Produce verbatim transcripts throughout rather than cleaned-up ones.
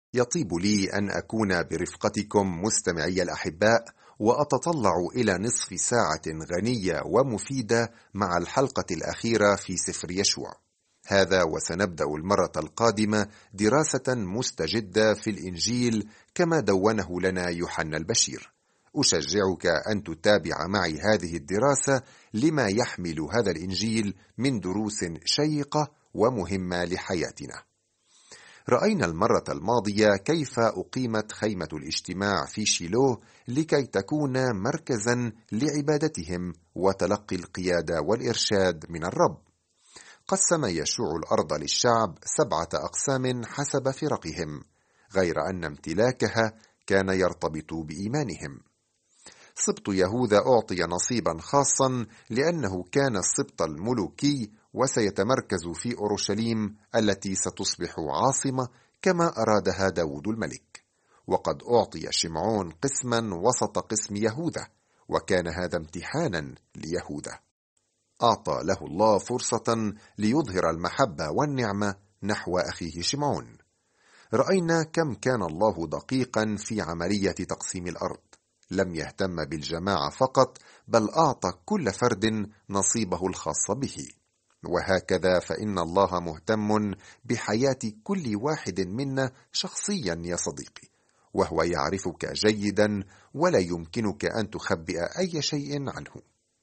يطيب لي أن أكون برفقتكم مستمعي الأحباء، وأتطلع إلى نصف ساعة غنية ومفيدة مع الحلقة الأخيرة في سفر يشوع. هذا وسنبدأ المرة القادمة دراسة مستجدة في الإنجيل كما دونه لنا يوحنا البشير. أشجعك أن تتابع معي هذه الدراسة لما يحمل هذا الإنجيل من دروس شيقة ومهمة لحياتنا. رأينا المرة الماضية كيف أقيمت خيمة الاجتماع في شيلوه لكي تكون مركزا لعبادتهم وتلقي القيادة والإرشاد من الرب. قسم يشوع الأرض للشعب سبعة أقسام حسب فرقهم، غير أن امتلاكها كان يرتبط بإيمانهم. سبط يهوذا أعطي نصيبا خاصا لأنه كان السبط الملوكي، وسيتمركز في أورشليم التي ستصبح عاصمة كما أرادها داود الملك. وقد أعطي شمعون قسما وسط قسم يهوذا، وكان هذا امتحانا ليهوذا. أعطى له الله فرصة ليظهر المحبة والنعمة نحو أخيه شمعون. رأينا كم كان الله دقيقا في عملية تقسيم الأرض، لم يهتم بالجماعة فقط، بل أعطى كل فرد نصيبه الخاص به. وهكذا فإن الله مهتم بحياة كل واحد منا شخصيا يا صديقي، وهو يعرفك جيدا ولا يمكنك أن تخبئ أي شيء عنه.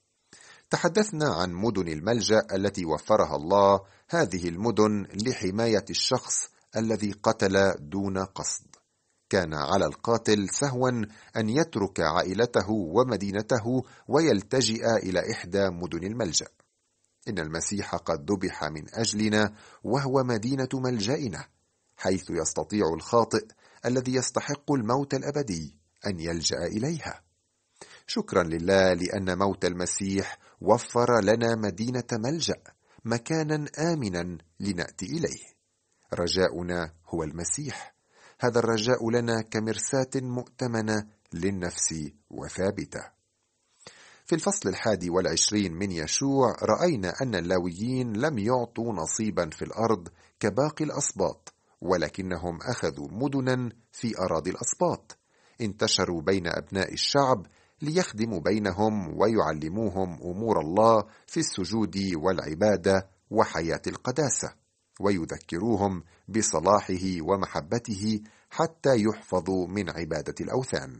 تحدثنا عن مدن الملجأ التي وفرها الله، هذه المدن لحماية الشخص الذي قتل دون قصد. كان على القاتل سهوا أن يترك عائلته ومدينته ويلتجئ إلى إحدى مدن الملجأ. إن المسيح قد ذبح من أجلنا، وهو مدينة ملجأنا، حيث يستطيع الخاطئ الذي يستحق الموت الأبدي أن يلجأ إليها. شكرا لله لأن موت المسيح وفر لنا مدينة ملجأ، مكانا آمنا لنأتي إليه. رجاؤنا هو المسيح، هذا الرجاء لنا كمرساة مؤتمنة للنفس وثابتة. في الفصل الحادي والعشرين من يشوع رأينا أن اللاويين لم يعطوا نصيبا في الأرض كباقي الأسباط، ولكنهم أخذوا مدنا في أراضي الأسباط، انتشروا بين أبناء الشعب ليخدموا بينهم ويعلموهم أمور الله في السجود والعبادة وحياة القداسة، ويذكروهم بصلاحه ومحبته حتى يحفظوا من عبادة الأوثان.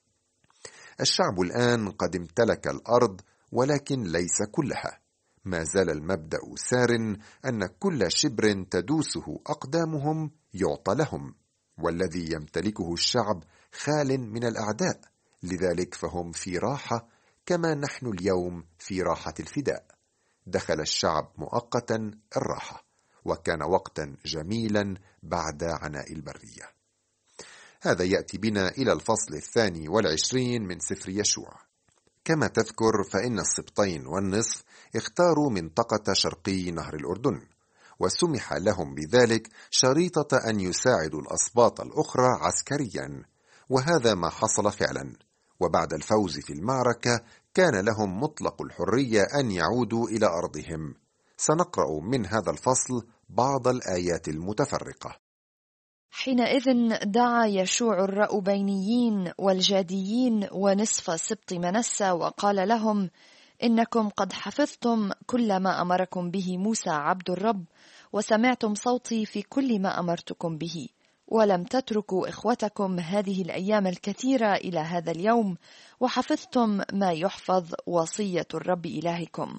الشعب الآن قد امتلك الأرض، ولكن ليس كلها. ما زال المبدأ سار أن كل شبر تدوسه أقدامهم يعطى لهم، والذي يمتلكه الشعب خال من الأعداء، لذلك فهم في راحة كما نحن اليوم في راحة الفداء. دخل الشعب مؤقتا الراحة، وكان وقتا جميلا بعد عناء البرية. هذا يأتي بنا إلى الفصل الثاني والعشرين من سفر يشوع. كما تذكر فإن السبطين والنصف اختاروا منطقة شرقي نهر الأردن، وسمح لهم بذلك شريطة أن يساعدوا الأسباط الأخرى عسكريا، وهذا ما حصل فعلا. وبعد الفوز في المعركة كان لهم مطلق الحرية أن يعودوا إلى أرضهم. سنقرأ من هذا الفصل بعض الآيات المتفرقة. حينئذ دعا يشوع الرأوبينيين والجاديين ونصف سبط منسى وقال لهم: إنكم قد حفظتم كل ما أمركم به موسى عبد الرب، وسمعتم صوتي في كل ما أمرتكم به، ولم تتركوا إخوتكم هذه الأيام الكثيرة إلى هذا اليوم، وحفظتم ما يحفظ وصية الرب إلهكم.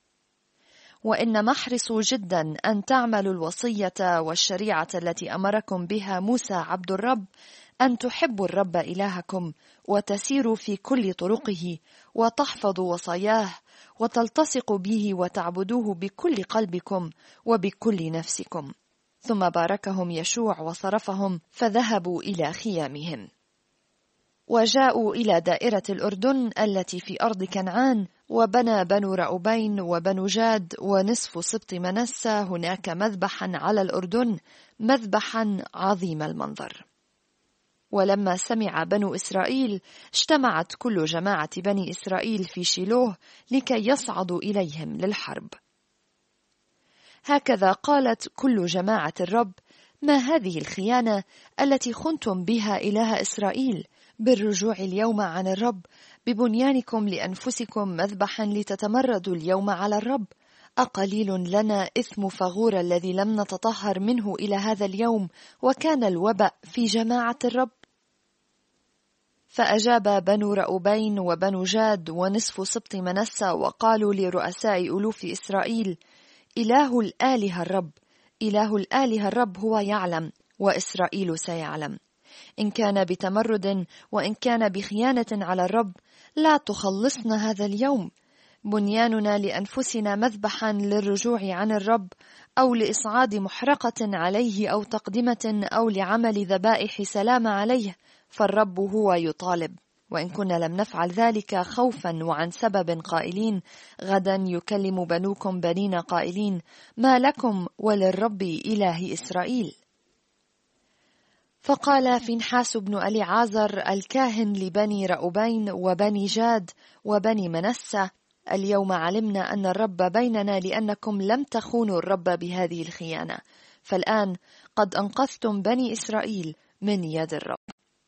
وإنما احرصوا جدا أن تعملوا الوصية والشريعة التي أمركم بها موسى عبد الرب، أن تحبوا الرب إلهكم وتسيروا في كل طرقه وتحفظوا وصاياه وتلتصقوا به وتعبدوه بكل قلبكم وبكل نفسكم. ثم باركهم يشوع وصرفهم، فذهبوا إلى خيامهم. وجاءوا إلى دائرة الأردن التي في أرض كنعان، وبنى بنو رأوبين وبنو جاد ونصف سبط منسى هناك مذبحا على الأردن، مذبحا عظيم المنظر. ولما سمع بنو إسرائيل اجتمعت كل جماعة بني إسرائيل في شيلوه لكي يصعدوا إليهم للحرب. هكذا قالت كل جماعة الرب: ما هذه الخيانة التي خنتم بها إله إسرائيل بالرجوع اليوم عن الرب، ببنيانكم لأنفسكم مذبحا لتتمردوا اليوم على الرب؟ أقليل لنا إثم فغور الذي لم نتطهر منه إلى هذا اليوم، وكان الوباء في جماعة الرب؟ فأجاب بنو رأوبين وبنو جاد ونصف سبط منسى وقالوا لرؤساء ألوف إسرائيل: إله الآلهة الرب، إله الآلهة الرب هو يعلم، وإسرائيل سيعلم. إن كان بتمرد وإن كان بخيانة على الرب، لا تخلصنا هذا اليوم. بنياننا لأنفسنا مذبحا للرجوع عن الرب، أو لإصعاد محرقة عليه، أو تقدمة، أو لعمل ذبائح سلام عليه، فالرب هو يطالب. وإن كنا لم نفعل ذلك خوفا وعن سبب قائلين: غدا يكلم بنوكم بنين قائلين: ما لكم وللرب إله إسرائيل؟ فقال فينحاس بن أليعازر الكاهن لبني رأوبين وبني جاد وبني منسى: اليوم علمنا أن الرب بيننا، لأنكم لم تخونوا الرب بهذه الخيانة، فالآن قد أنقذتم بني إسرائيل من يد الرب.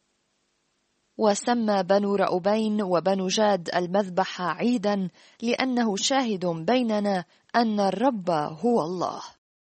وسمى بنو رأوبين وبنو جاد المذبح عيدا، لأنه شاهد بيننا أن الرب هو الله.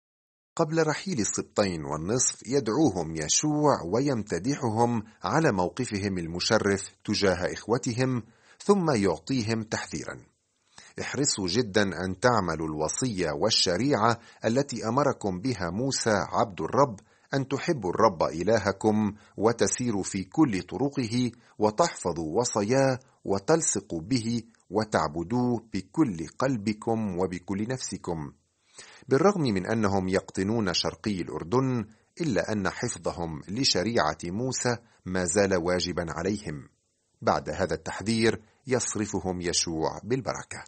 قبل رحيل السبطين والنصف يدعوهم يشوع ويمتدحهم على موقفهم المشرف تجاه إخوتهم، ثم يعطيهم تحذيرا: احرصوا جدا أن تعملوا الوصية والشريعة التي أمركم بها موسى عبد الرب، أن تحبوا الرب إلهكم وتسيروا في كل طرقه وتحفظوا وصاياه وتلصقوا به وتعبدوه بكل قلبكم وبكل نفسكم. بالرغم من أنهم يقطنون شرقي الأردن، إلا أن حفظهم لشريعة موسى ما زال واجبا عليهم. بعد هذا التحذير يصرفهم يشوع بالبركة.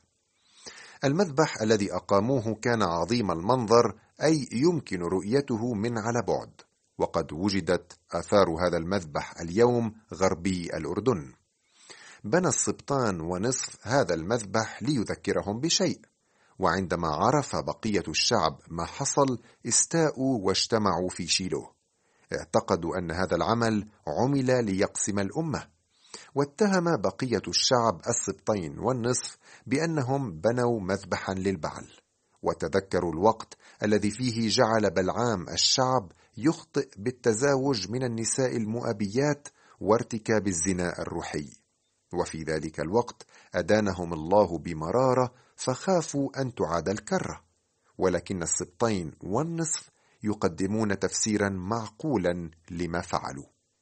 المذبح الذي أقاموه كان عظيم المنظر، أي يمكن رؤيته من على بعد، وقد وجدت آثار هذا المذبح اليوم غربي الأردن. بنى السبطان ونصف هذا المذبح ليذكرهم بشيء، وعندما عرف بقية الشعب ما حصل استاءوا واجتمعوا في شيلوه. اعتقدوا أن هذا العمل عمل ليقسم الأمة، واتهم بقية الشعب السبطين والنصف بأنهم بنوا مذبحا للبعل. وتذكروا الوقت الذي فيه جعل بلعام الشعب يخطئ بالتزاوج من النساء المؤبيات وارتكاب الزنا الروحي، وفي ذلك الوقت أدانهم الله بمرارة فخافوا أن تعاد الكرة. ولكن السبطين والنصف يقدمون تفسيرا معقولا لما فعلوا.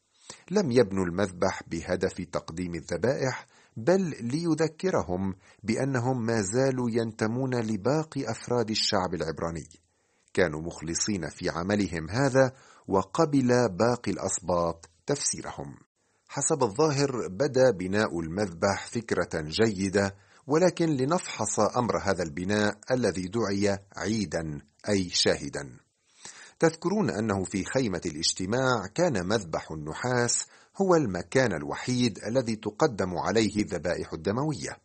لم يبنوا المذبح بهدف تقديم الذبائح، بل ليذكرهم بأنهم ما زالوا ينتمون لباقي أفراد الشعب العبراني. كانوا مخلصين في عملهم هذا، وقبل باقي الأسباط تفسيرهم. حسب الظاهر بدا بناء المذبح فكرة جيدة، ولكن لنفحص أمر هذا البناء الذي دعي عيدا أي شاهدا. تذكرون أنه في خيمة الاجتماع كان مذبح النحاس هو المكان الوحيد الذي تقدم عليه الذبائح الدموية،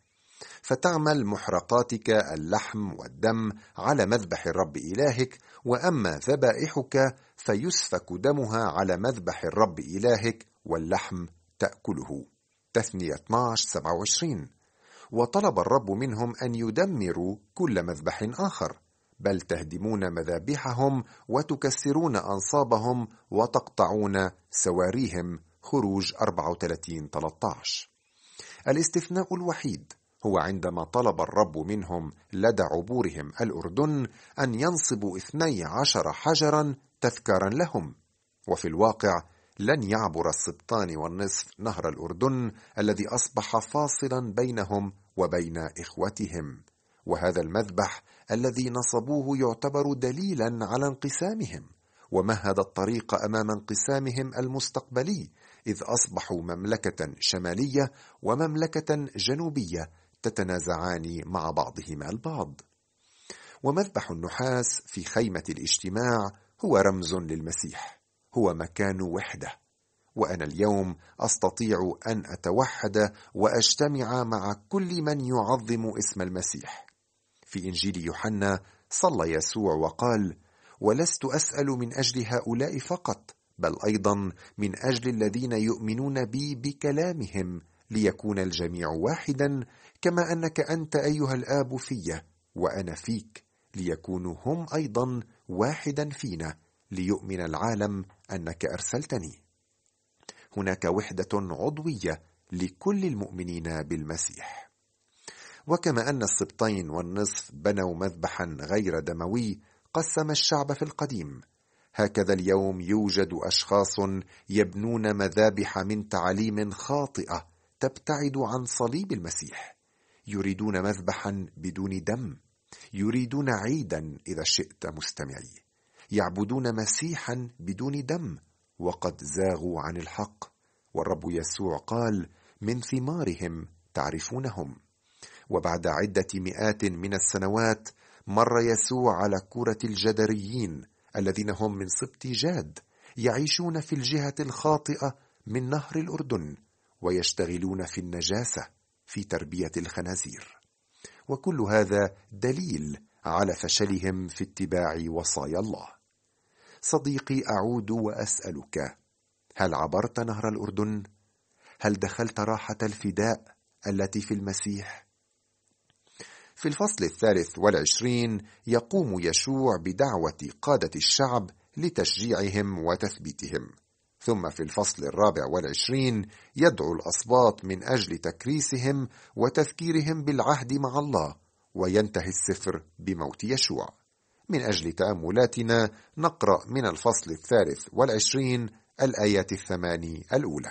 فتعمل محرقاتك اللحم والدم على مذبح الرب إلهك، وأما ذبائحك فيسفك دمها على مذبح الرب إلهك واللحم تأكله. تثنية اثني عشر سبعة وعشرين. وطلب الرب منهم أن يدمروا كل مذبح آخر، بل تهدمون مذابحهم وتكسرون أنصابهم وتقطعون سواريهم. خروج أربعة وثلاثين ثلاثة عشر. الاستثناء الوحيد هو عندما طلب الرب منهم لدى عبورهم الأردن أن ينصبوا اثني عشر حجرا تذكارا لهم. وفي الواقع لن يعبر السبطان والنصف نهر الأردن الذي أصبح فاصلا بينهم وبين إخوتهم، وهذا المذبح الذي نصبوه يعتبر دليلا على انقسامهم، ومهد الطريق أمام انقسامهم المستقبلي، إذ أصبحوا مملكة شمالية ومملكة جنوبية تتنازعان مع بعضهما البعض. ومذبح النحاس في خيمة الاجتماع هو رمز للمسيح، هو مكان وحدة. وأنا اليوم أستطيع أن أتوحد وأجتمع مع كل من يعظم اسم المسيح. في إنجيل يوحنا صلى يسوع وقال: ولست أسأل من أجل هؤلاء فقط، بل أيضا من أجل الذين يؤمنون بي بكلامهم، ليكون الجميع واحدا، كما أنك أنت أيها الآب في وأنا فيك، ليكونوا هم أيضا واحدا فينا، ليؤمن العالم أنك أرسلتني. هناك وحدة عضوية لكل المؤمنين بالمسيح. وكما أن السبطين والنصف بنوا مذبحا غير دموي قسم الشعب في القديم، هكذا اليوم يوجد أشخاص يبنون مذابح من تعاليم خاطئة تبتعد عن صليب المسيح، يريدون مذبحا بدون دم، يريدون عيدا إذا شئت مستمعي، يعبدون مسيحا بدون دم، وقد زاغوا عن الحق. والرب يسوع قال: من ثمارهم تعرفونهم. وبعد عدة مئات من السنوات مر يسوع على كرة الجدريين الذين هم من سبط جاد، يعيشون في الجهة الخاطئة من نهر الأردن، ويشتغلون في النجاسة، في تربية الخنازير. وكل هذا دليل على فشلهم في اتباع وصايا الله. صديقي، أعود وأسألك: هل عبرت نهر الأردن؟ هل دخلت راحة الفداء التي في المسيح؟ في الفصل الثالث والعشرين يقوم يشوع بدعوة قادة الشعب لتشجيعهم وتثبيتهم، ثم في الفصل الرابع والعشرين يدعو الأسباط من أجل تكريسهم وتذكيرهم بالعهد مع الله، وينتهي السفر بموت يشوع. من أجل تأملاتنا نقرأ من الفصل الثالث والعشرين الآيات الثماني الأولى.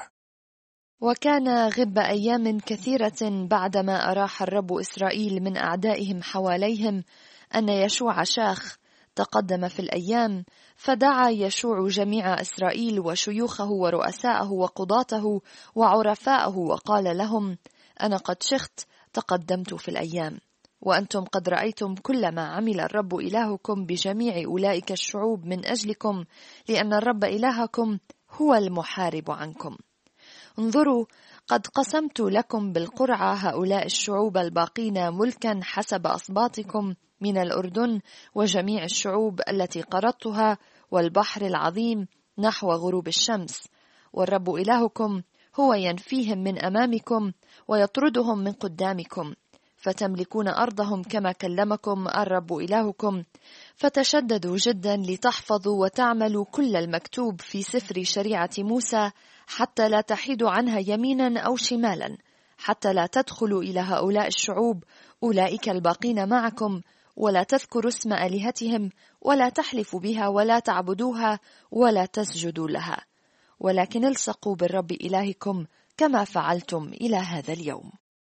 وكان غب أيام كثيرة بعدما أراح الرب إسرائيل من أعدائهم حواليهم أن يشوع شاخ تقدم في الأيام، فدعا يشوع جميع إسرائيل وشيوخه ورؤساءه وقضاته وعرفاءه وقال لهم: أنا قد شخت تقدمت في الأيام، وأنتم قد رأيتم كل ما عمل الرب إلهكم بجميع أولئك الشعوب من أجلكم، لأن الرب إلهكم هو المحارب عنكم. انظروا، قد قسمت لكم بالقرعة هؤلاء الشعوب الباقين ملكا حسب أصباطكم من الأردن وجميع الشعوب التي قرضتها والبحر العظيم نحو غروب الشمس، والرب إلهكم هو ينفيهم من أمامكم ويطردهم من قدامكم، فتملكون أرضهم كما كلمكم الرب إلهكم. فتشددوا جدا لتحفظوا وتعملوا كل المكتوب في سفر شريعة موسى، حتى لا تحيدوا عنها يمينا أو شمالا، حتى لا تدخلوا إلى هؤلاء الشعوب أولئك الباقين معكم، ولا تذكروا اسم آلهتهم، ولا تحلفوا بها، ولا تعبدوها، ولا تسجدوا لها، ولكن الصقوا بالرب إلهكم كما فعلتم إلى هذا اليوم.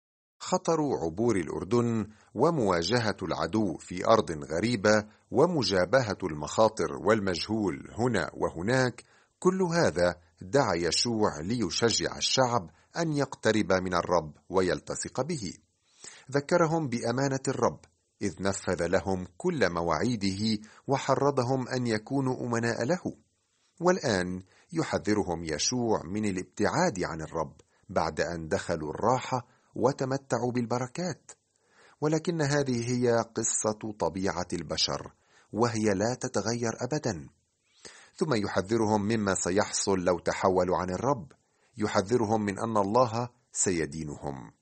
خطر عبور الأردن ومواجهة العدو في أرض غريبة ومجابهة المخاطر والمجهول هنا وهناك، كل هذا دعا يشوع ليشجع الشعب أن يقترب من الرب ويلتصق به. ذكرهم بأمانة الرب إذ نفذ لهم كل مواعيده وحرضهم أن يكونوا أمناء له. والآن يحذرهم يشوع من الابتعاد عن الرب بعد أن دخلوا الراحة وتمتعوا بالبركات. ولكن هذه هي قصة طبيعة البشر، وهي لا تتغير أبدا. ثم يحذرهم مما سيحصل لو تحولوا عن الرب، يحذرهم من أن الله سيدينهم،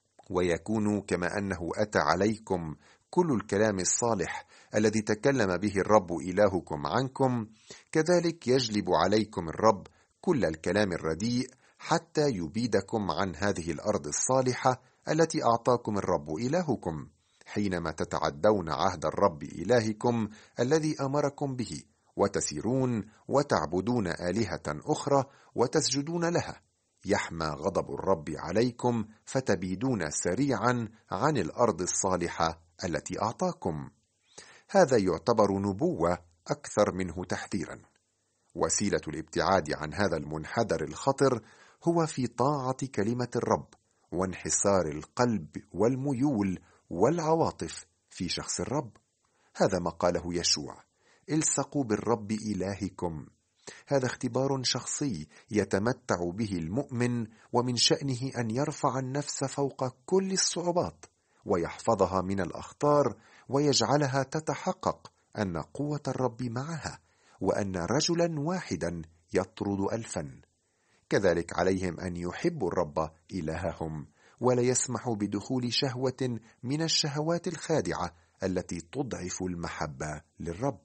ويكون كما أنه أتى عليكم كل الكلام الصالح الذي تكلم به الرب إلهكم عنكم، كذلك يجلب عليكم الرب كل الكلام الرديء حتى يبيدكم عن هذه الأرض الصالحة التي أعطاكم الرب إلهكم، حينما تتعدون عهد الرب إلهكم الذي أمركم به، وتسيرون وتعبدون آلهة أخرى وتسجدون لها. يحمى غضب الرب عليكم فتبيدون سريعا عن الأرض الصالحة التي أعطاكم. هذا يعتبر نبوة أكثر منه تحذيرا. وسيلة الابتعاد عن هذا المنحدر الخطر هو في طاعة كلمة الرب وانحسار القلب والميول والعواطف في شخص الرب. هذا ما قاله يشوع: الصقوا بالرب إلهكم. هذا اختبار شخصي يتمتع به المؤمن، ومن شأنه أن يرفع النفس فوق كل الصعوبات ويحفظها من الأخطار ويجعلها تتحقق أن قوة الرب معها، وأن رجلا واحدا يطرد ألفا. كذلك عليهم أن يحبوا الرب إلههم، ولا يسمحوا بدخول شهوة من الشهوات الخادعة التي تضعف المحبة للرب.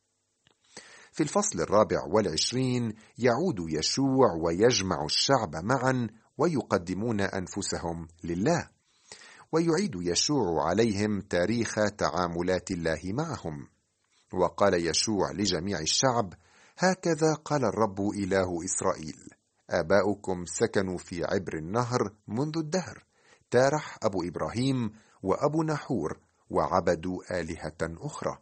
في الفصل الرابع والعشرين يعود يشوع ويجمع الشعب معا ويقدمون أنفسهم لله، ويعيد يشوع عليهم تاريخ تعاملات الله معهم. وقال يشوع لجميع الشعب: هكذا قال الرب إله إسرائيل: آباؤكم سكنوا في عبر النهر منذ الدهر، تارح أبو إبراهيم وأبو نحور، وعبدوا آلهة أخرى.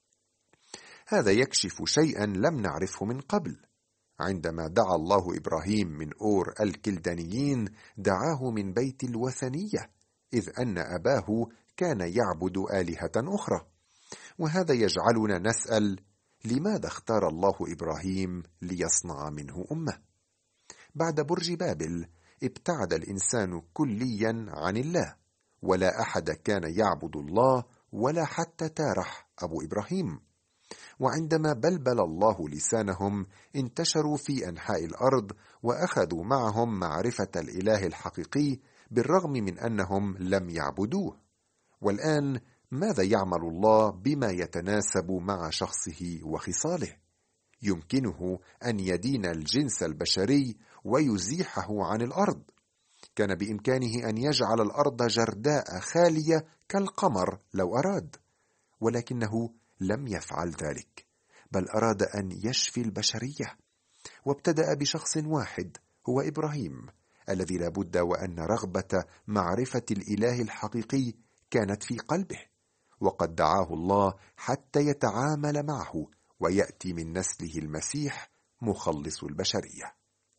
هذا يكشف شيئا لم نعرفه من قبل. عندما دعا الله إبراهيم من أور الكلدانيين دعاه من بيت الوثنية، إذ أن أباه كان يعبد آلهة أخرى. وهذا يجعلنا نسأل: لماذا اختار الله إبراهيم ليصنع منه أمة؟ بعد برج بابل ابتعد الإنسان كليا عن الله، ولا أحد كان يعبد الله ولا حتى تارح أبو إبراهيم. وعندما بلبل الله لسانهم انتشروا في أنحاء الأرض، وأخذوا معهم معرفة الإله الحقيقي بالرغم من أنهم لم يعبدوه. والآن ماذا يعمل الله بما يتناسب مع شخصه وخصاله؟ يمكنه أن يدين الجنس البشري ويزيحه عن الأرض. كان بإمكانه أن يجعل الأرض جرداء خالية كالقمر لو أراد، ولكنه لم يفعل ذلك، بل أراد أن يشفي البشرية. وابتدأ بشخص واحد هو إبراهيم، الذي لابد وأن رغبة معرفة الإله الحقيقي كانت في قلبه، وقد دعاه الله حتى يتعامل معه ويأتي من نسله المسيح مخلص البشرية.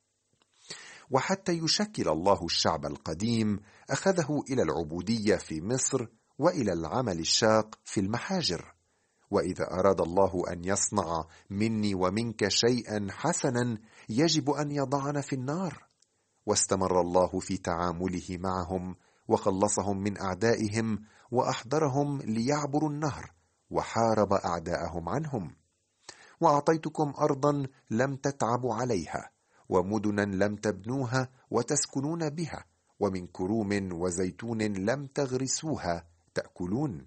وحتى يشكل الله الشعب القديم أخذه إلى العبودية في مصر وإلى العمل الشاق في المحاجر. وإذا أراد الله أن يصنع مني ومنك شيئا حسنا يجب أن يضعنا في النار. واستمر الله في تعامله معهم وخلصهم من أعدائهم، وأحضرهم ليعبروا النهر، وحارب أعداءهم عنهم. وأعطيتكم أرضا لم تتعبوا عليها، ومدنا لم تبنوها وتسكنون بها، ومن كروم وزيتون لم تغرسوها تأكلون.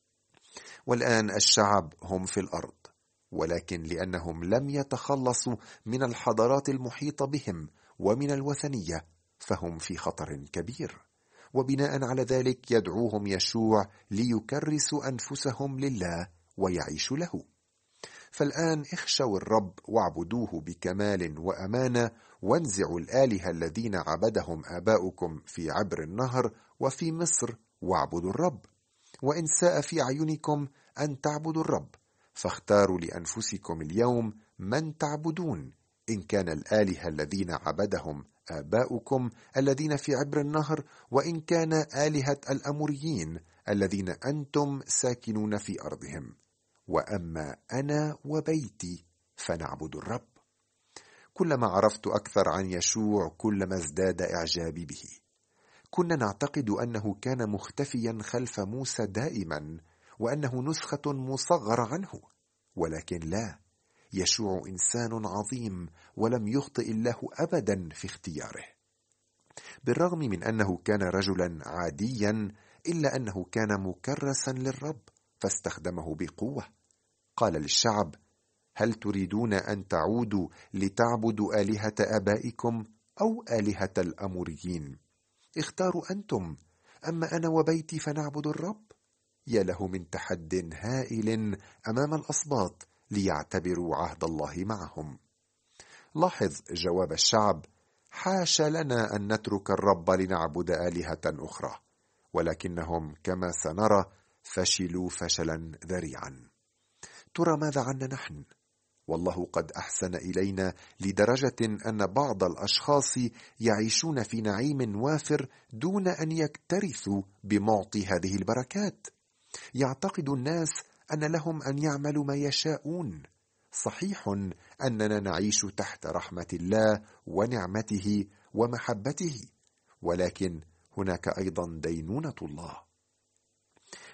والآن الشعب هم في الأرض، ولكن لأنهم لم يتخلصوا من الحضارات المحيطة بهم ومن الوثنية فهم في خطر كبير. وبناء على ذلك يدعوهم يشوع ليكرسوا أنفسهم لله ويعيشوا له. فالآن اخشوا الرب واعبدوه بكمال وأمانة، وانزعوا الآلهة الذين عبدهم آباؤكم في عبر النهر وفي مصر، واعبدوا الرب. وإن ساء في أعينكم أن تعبدوا الرب، فاختاروا لأنفسكم اليوم من تعبدون، إن كان الآلهة الذين عبدهم آباؤكم الذين في عبر النهر، وإن كان آلهة الأموريين الذين أنتم ساكنون في أرضهم. وأما أنا وبيتي فنعبد الرب. كلما عرفت أكثر عن يشوع كلما ازداد إعجابي به. كنا نعتقد أنه كان مختفيا خلف موسى دائما، وأنه نسخة مصغرة عنه، ولكن لا، يشوع إنسان عظيم ولم يخطئ الله أبدا في اختياره. بالرغم من أنه كان رجلا عاديا، إلا أنه كان مكرسا للرب فاستخدمه بقوة. قال للشعب: هل تريدون أن تعودوا لتعبدوا آلهة آبائكم أو آلهة الأموريين؟ اختاروا أنتم، أما أنا وبيتي فنعبد الرب. يا له من تحد هائل أمام الأسباط ليعتبروا عهد الله معهم. لاحظ جواب الشعب: حاش لنا أن نترك الرب لنعبد آلهة أخرى. ولكنهم كما سنرى فشلوا فشلا ذريعا. ترى ماذا عنا نحن؟ والله قد أحسن إلينا لدرجة أن بعض الأشخاص يعيشون في نعيم وافر دون أن يكترثوا بمعطي هذه البركات. يعتقد الناس أن لهم أن يعملوا ما يشاءون. صحيح أننا نعيش تحت رحمة الله ونعمته ومحبته، ولكن هناك أيضا دينونة الله.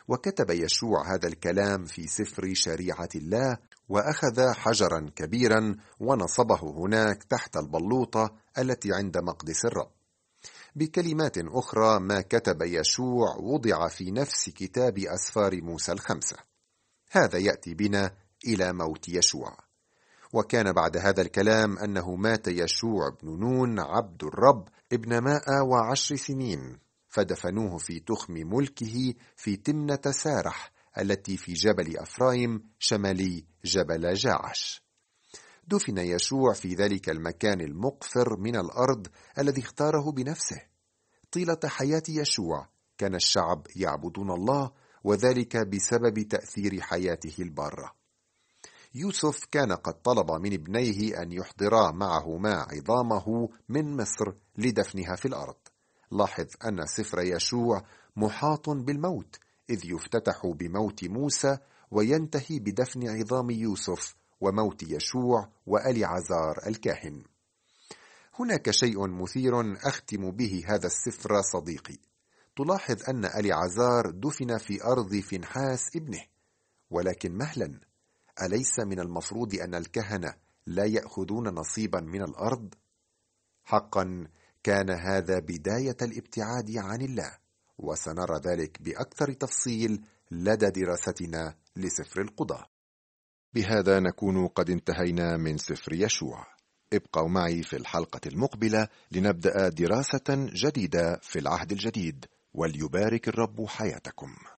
وكتب يشوع هذا الكلام في سفر شريعة الله، وأخذ حجرا كبيرا ونصبه هناك تحت البلوطة التي عند مقدس الرب. بكلمات أخرى، ما كتب يشوع وضع في نفس كتاب أسفار موسى الخمسة. هذا يأتي بنا إلى موت يشوع. وكان بعد هذا الكلام أنه مات يشوع بن نون عبد الرب ابن مائة وعشر سنين، فدفنوه في تخم ملكه في تمنة سارح التي في جبل أفرايم شمالي جبل جاعش. دفن يشوع في ذلك المكان المقفر من الأرض الذي اختاره بنفسه. طيلة حياة يشوع كان الشعب يعبدون الله، وذلك بسبب تأثير حياته البارة. يوسف كان قد طلب من ابنيه أن يحضرا معه ما عظامه من مصر لدفنها في الأرض. لاحظ أن سفر يشوع محاط بالموت، إذ يفتتح بموت موسى وينتهي بدفن عظام يوسف وموت يشوع وأليعزار الكاهن. هناك شيء مثير أختم به هذا السفر صديقي. تلاحظ أن أليعزار دفن في أرض فنحاس ابنه، ولكن مهلا، أليس من المفروض أن الكهنة لا يأخذون نصيبا من الأرض؟ حقا كان هذا بداية الابتعاد عن الله، وسنرى ذلك بأكثر تفصيل لدى دراستنا لسفر القضاة. بهذا نكون قد انتهينا من سفر يشوع. ابقوا معي في الحلقة المقبلة لنبدأ دراسة جديدة في العهد الجديد، وليبارك الرب حياتكم.